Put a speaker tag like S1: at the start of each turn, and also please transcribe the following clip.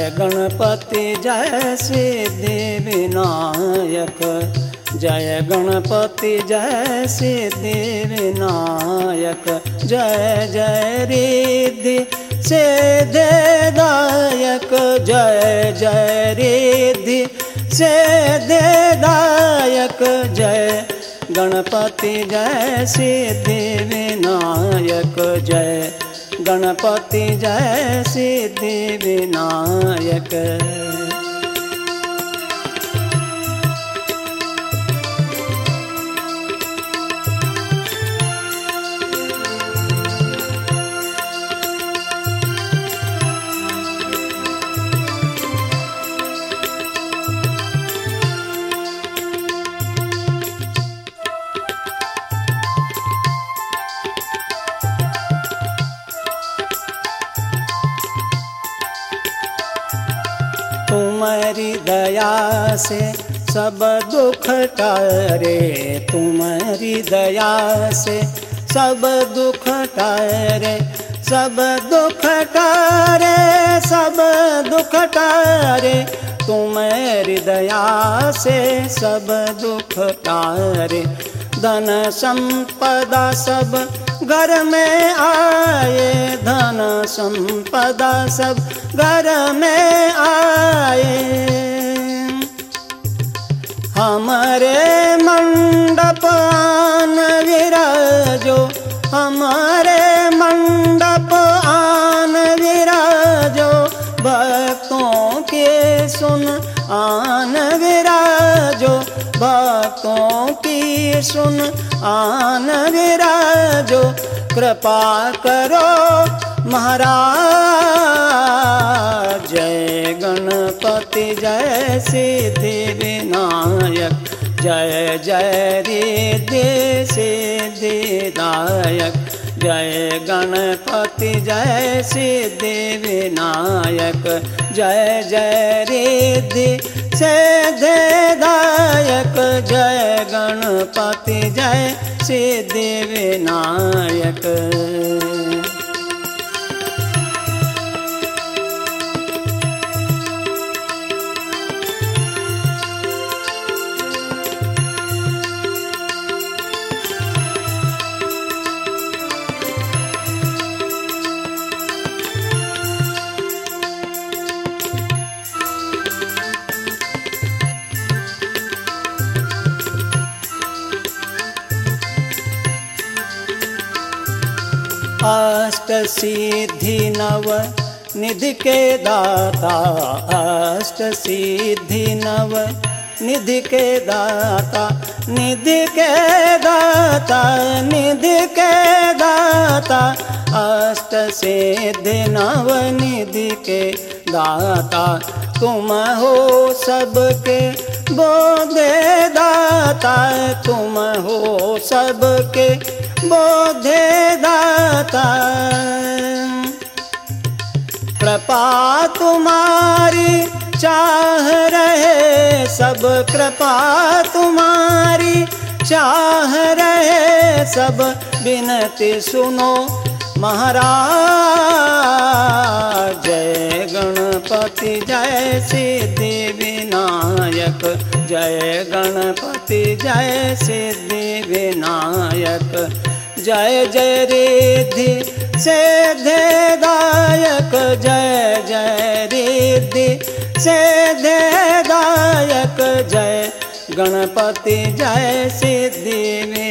S1: जय गणपति जय सिद्धि विनायक, जय गणपति जय सिद्धि विनायक, जय जय रिद्धि सिद्धिदायक, जय जय रिद्धि सिद्धिदायक, जय गणपति जय सिद्धि विनायक, जय गणपति जय सिद्धि विनायक। तुम्हारी दया से सब दुख टारे, तुम्हारी दया से सब दुख टारे, सब दुख टारे, सब दुख टारे, तुम्हारी दया से सब दुख टारे। धन संपदा सब घर में आए, धन संपदा सब घर में आए। हमारे मंडप आन विराजो, हमारे मंडप आन विराजो, भक्तों के सुन आन विराजो, भक्तों की सुन आन विराजो। कृपा करो महाराज, जय गणपति जय सिद्धि विनायक, जय जय रिद्धि सिद्धिदायक, जय गणपति जय सिद्धि विनायक, जय जय रिद्धि सिद्धिदायक, जय गणपति जय सिद्धि विनायक। अष्ट सिद्धि नव निधि के दाता, अष्ट सिद्धि नव निधि के दाता, निधि के दाता, निधि के दाता, अष्ट सिद्धि नव निधि के दाता। तुम हो सबके बोधे दाता, तुम हो सबके बोधे दाता। कृपा तुम्हारी चाह रहे सब, कृपा तुम्हारी चाह रहे सब, बिनती सुनो महाराज। जय गणपति जय सिद्धि विनायक, जय गणपति जय सिद्धि विनायक, जय जय रिद्धि सिद्धिदायक, जय जय रिद्धि सिद्धिदायक, जय गणपति जय सिद्धि